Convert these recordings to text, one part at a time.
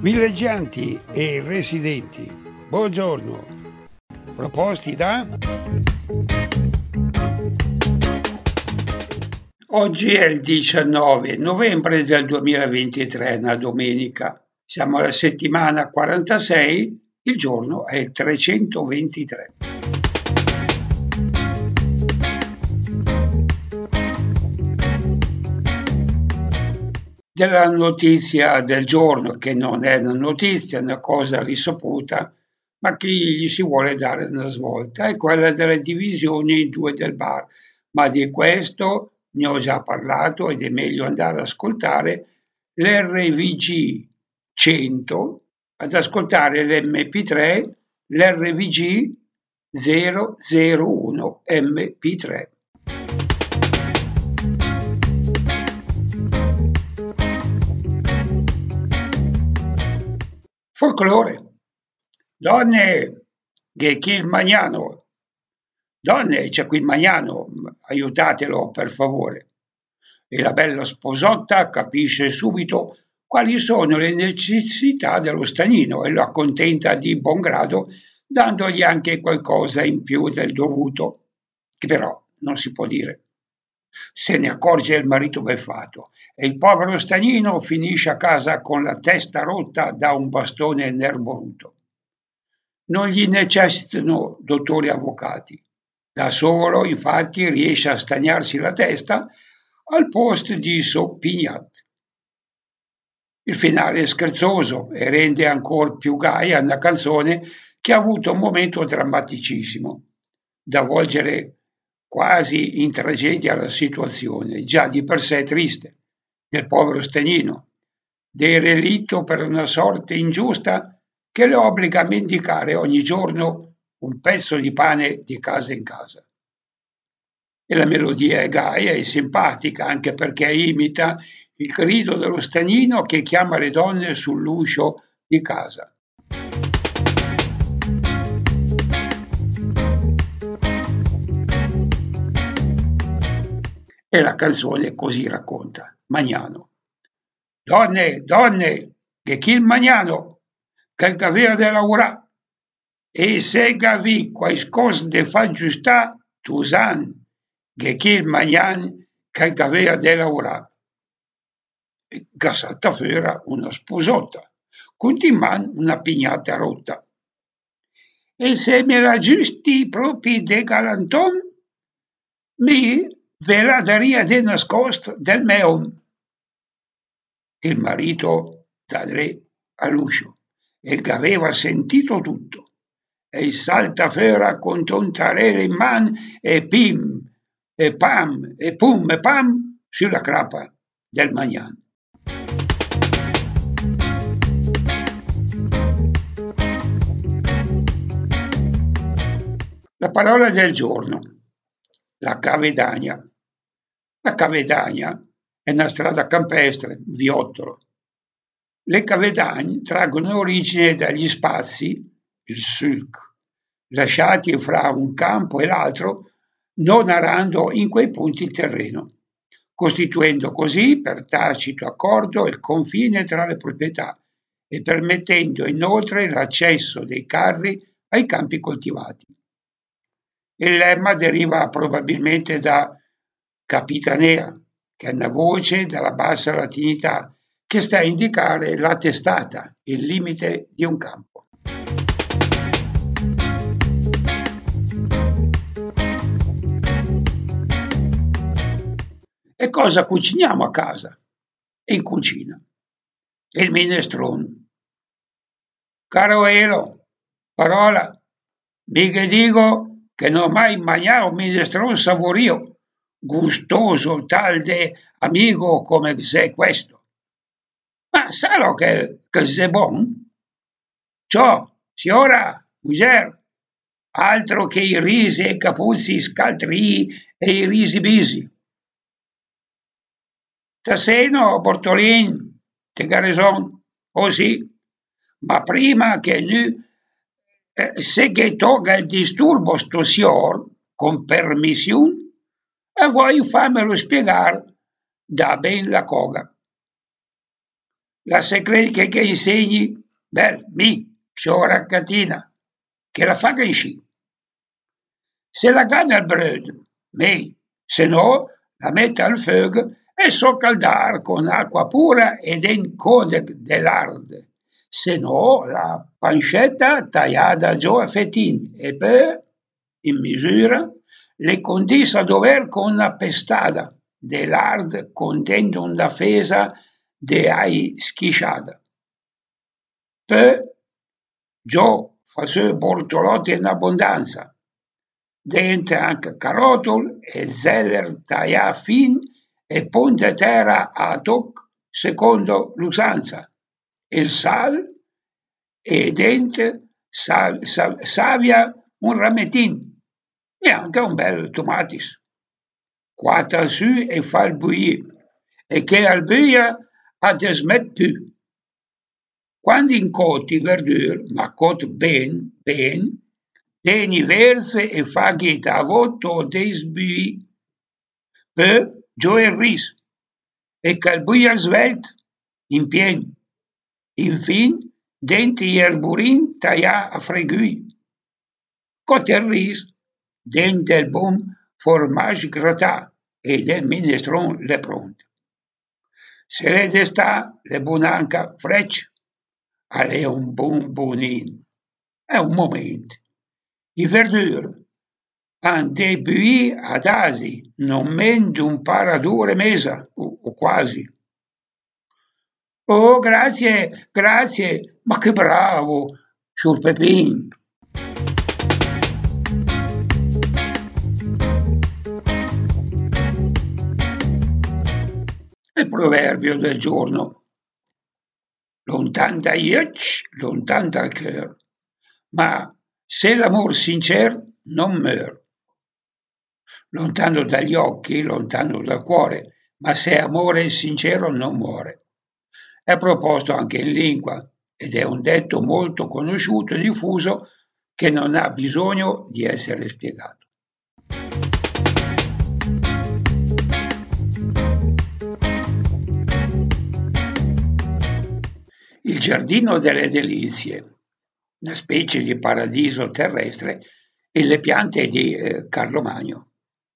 Villeggianti e residenti, buongiorno. Proposti da... Oggi è il 19 novembre del 2023, una domenica. Siamo alla settimana 46, il giorno è il 323. Della notizia del giorno, che non è una notizia, è una cosa risaputa, ma che gli si vuole dare una svolta, è quella delle divisioni in due del bar. Ma di questo ne ho già parlato ed è meglio andare ad ascoltare l'RVG 100, ad ascoltare l'MP3, l'RVG 001 MP3. Folklore. Donne, che chi il Magnano. Donne, c'è qui il Magnano, aiutatelo per favore. E la bella sposotta capisce subito quali sono le necessità dello stagnino e lo accontenta di buon grado, dandogli anche qualcosa in più del dovuto, che però non si può dire. Se ne accorge il marito beffato e il povero stagnino finisce a casa con la testa rotta da un bastone nerboruto. Non gli necessitano dottori avvocati. Da solo, infatti, riesce a stagnarsi la testa al posto di Soppignat. Il finale è scherzoso e rende ancora più gaia una canzone che ha avuto un momento drammaticissimo, da volgere quasi in tragedia la situazione, già di per sé triste, del povero stagnino, derelitto per una sorte ingiusta che lo obbliga a mendicare ogni giorno un pezzo di pane di casa in casa. E la melodia è gaia e simpatica anche perché imita il grido dello stagnino che chiama le donne sull'uscio di casa. E la canzone così racconta: Magnano. Donne, donne, che chi il Magnano, che gavea de laurà, e se gavi qualcos de fa giustà, tu san, che chi il Magnan, che gavea de laurà. Gassata fera una sposotta, con in man una pignata rotta. E se me la giusti propri de galanton, mi ve la daria de nascosto del meon. Il marito da all'uscio e che aveva sentito tutto e il saltafera con tontarere in man e pim e pam e pum e pam sulla crapa del Magnan. La parola del giorno, la cavedagna. La cavedagna è una strada campestre, viottolo. Le cavedagne traggono origine dagli spazi, il sulk, lasciati fra un campo e l'altro, non arando in quei punti il terreno, costituendo così per tacito accordo il confine tra le proprietà e permettendo inoltre l'accesso dei carri ai campi coltivati. Il lemma deriva probabilmente da capitanea, che è una voce dalla bassa latinità che sta a indicare la testata, il limite di un campo. E cosa cuciniamo a casa? E in cucina. Il minestrone. Caro Elo, parola, mica dico che non ho mai mangiato un minestrone savorio, gustoso tal de amico come sei questo. Ma sarò che sei buon? Ciò, signora, muger, altro che i risi e i capuzzi scaltrii e i risi bisi. Tasseno, Bortolin, te garrison, oh sì, ma prima che nu se che toga il disturbo sto signor, con permissione, e vuoi farmelo spiegare da ben la coga. La secreta che insegni, mi, raccatina, che la fa sci. Se la gana il bröd, se no la mette al fuoco e soccaldar con acqua pura ed en codec dell'ard. Se no la pancetta tagliata giù a fettin e poi, in misura, le condisa a dover con una pestada dell'ard contendo una fesa de ai schisciata. Poi, giù fa bortolotti in abbondanza, dentro anche carotol e zeller taglià fin e ponte terra a toc secondo l'usanza, il sal e dentro savia un rametin e anche un bel tomatis. Quatta su e fa il bouillir e che al buia a desmet più. Quando incoti verdure, ma cot ben, teni verse e faghi a voto desbui, poi giù il riso e calbuia svelt in pien. Infin, denti erburin taglià a fregui. Cot il riso, dentro del bon fromage gratà e del minestron le pronto. Se le destà le bunanca frecce, alle un bunin. È un momento. I verdure han dei bui ad asi, non men d'un par d'ore mesa, o quasi. Oh, grazie, grazie, ma che bravo, sul Pepin. Il proverbio del giorno. Lontan da iech, lontan dal cœur. Ma se l'amor sincer non meurt. Lontano dagli occhi, lontano dal cuore, ma se amore sincero non muore. È proposto anche in lingua ed è un detto molto conosciuto e diffuso che non ha bisogno di essere spiegato. Il giardino delle delizie, una specie di paradiso terrestre, e le piante di Carlo Magno.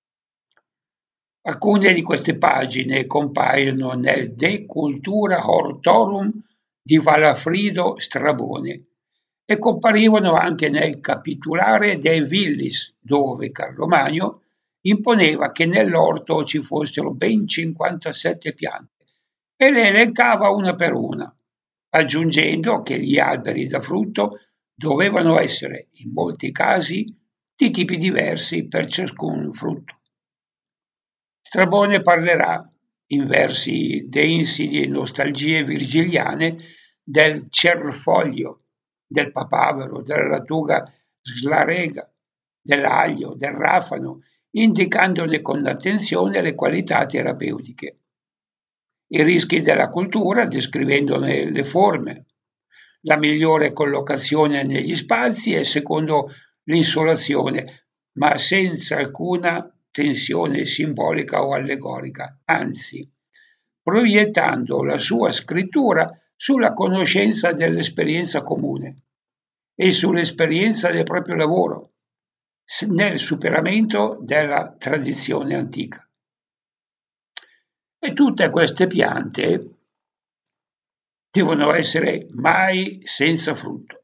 Alcune di queste pagine compaiono nel De Cultura Hortorum di Valafrido Strabone e comparivano anche nel Capitulare de Villis, dove Carlo Magno imponeva che nell'orto ci fossero ben 57 piante e le elencava una per una, aggiungendo che gli alberi da frutto dovevano essere, in molti casi, di tipi diversi per ciascun frutto. Strabone parlerà, in versi densi di nostalgie virgiliane, del cerfoglio, del papavero, della lattuga slarega, dell'aglio, del rafano, indicandone con attenzione le qualità terapeutiche. I rischi della cultura, descrivendone le forme, la migliore collocazione negli spazi e secondo l'insolazione, ma senza alcuna tensione simbolica o allegorica, anzi, proiettando la sua scrittura sulla conoscenza dell'esperienza comune e sull'esperienza del proprio lavoro, nel superamento della tradizione antica. E tutte queste piante devono essere mai senza frutto.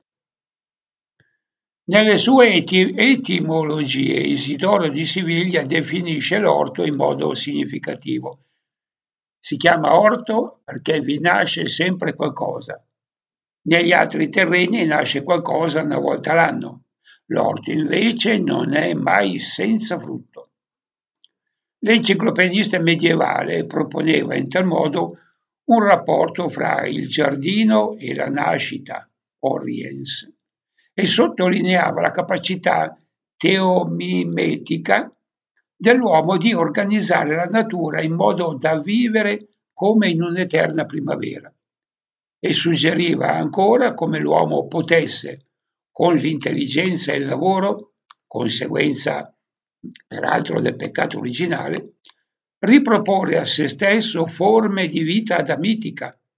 Nelle sue etimologie Isidoro di Siviglia definisce l'orto in modo significativo. Si chiama orto perché vi nasce sempre qualcosa. Negli altri terreni nasce qualcosa una volta l'anno. L'orto invece non è mai senza frutto. L'enciclopedista medievale proponeva in tal modo un rapporto fra il giardino e la nascita, oriens, e sottolineava la capacità teomimetica dell'uomo di organizzare la natura in modo da vivere come in un'eterna primavera e suggeriva ancora come l'uomo potesse, con l'intelligenza e il lavoro, conseguenza peraltro del peccato originale, riproporre a se stesso forme di vita adamitica,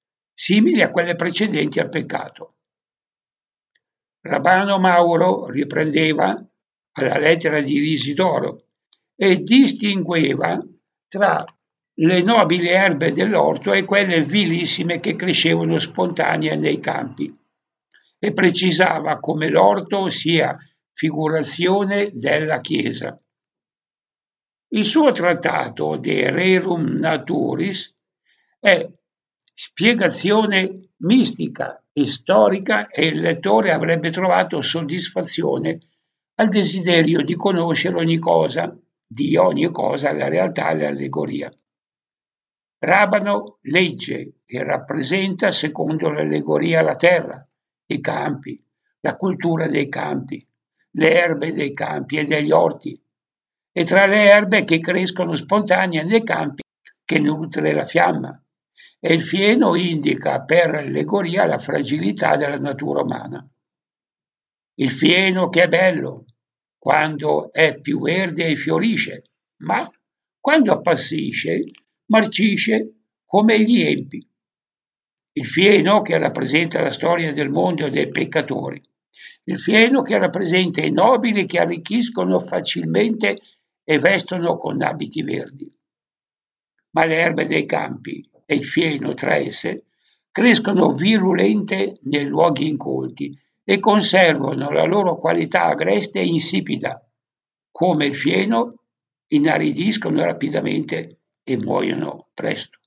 simili a quelle precedenti al peccato. Rabbano Mauro riprendeva alla lettera di Isidoro e distingueva tra le nobili erbe dell'orto e quelle vilissime che crescevano spontanee nei campi e precisava come l'orto sia figurazione della Chiesa. Il suo trattato De Rerum Naturis è spiegazione mistica e storica e il lettore avrebbe trovato soddisfazione al desiderio di conoscere di ogni cosa, la realtà e l'allegoria. Rabano legge e rappresenta secondo l'allegoria la terra, i campi, la cultura dei campi, le erbe dei campi e degli orti, e tra le erbe che crescono spontanee nei campi che nutre la fiamma, e il fieno indica per allegoria la fragilità della natura umana. Il fieno che è bello quando è più verde e fiorisce, ma quando appassisce marcisce come gli empi. Il fieno che rappresenta la storia del mondo e dei peccatori. Il fieno che rappresenta i nobili che arricchiscono facilmente e vestono con abiti verdi. Ma le erbe dei campi e il fieno tra esse crescono virulente nei luoghi incolti e conservano la loro qualità agreste e insipida. Come il fieno, inaridiscono rapidamente e muoiono presto.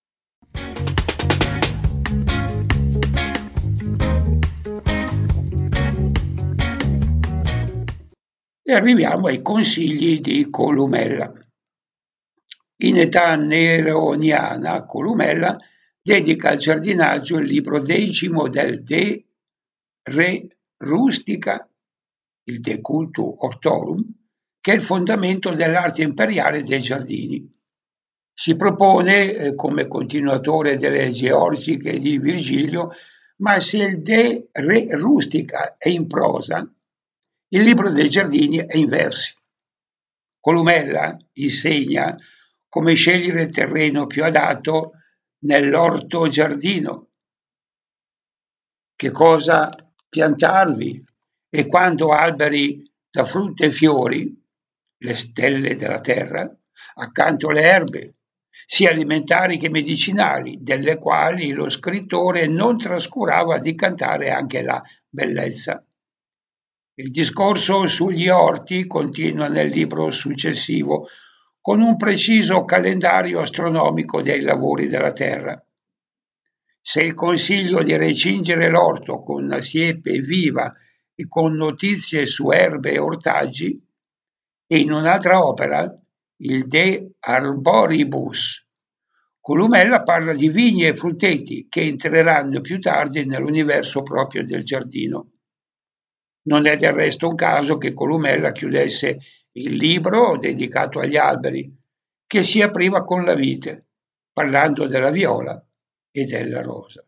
E arriviamo ai consigli di Columella. In età neroniana, Columella dedica al giardinaggio il libro 10 del De Re Rustica, il De Cultu Hortorum, che è il fondamento dell'arte imperiale dei giardini. Si propone come continuatore delle Georgiche di Virgilio, ma se il De Re Rustica è in prosa, il libro dei giardini è in versi. Columella insegna come scegliere il terreno più adatto nell'orto giardino, che cosa piantarvi e quando alberi da frutta e fiori, le stelle della terra, accanto alle erbe, sia alimentari che medicinali, delle quali lo scrittore non trascurava di cantare anche la bellezza. Il discorso sugli orti continua nel libro successivo con un preciso calendario astronomico dei lavori della terra. Se il consiglio di recingere l'orto con una siepe viva e con notizie su erbe e ortaggi, e in un'altra opera, il De Arboribus, Columella parla di vigne e frutteti che entreranno più tardi nell'universo proprio del giardino. Non è del resto un caso che Columella chiudesse il libro dedicato agli alberi, che si apriva con la vite, parlando della viola e della rosa.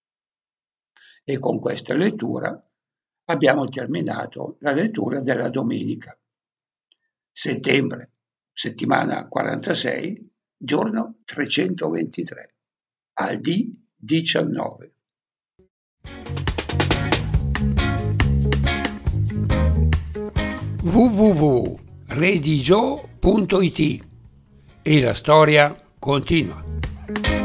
E con questa lettura abbiamo terminato la lettura della domenica. Settembre, settimana 46, giorno 323, al D19. www.redigio.it e la storia continua.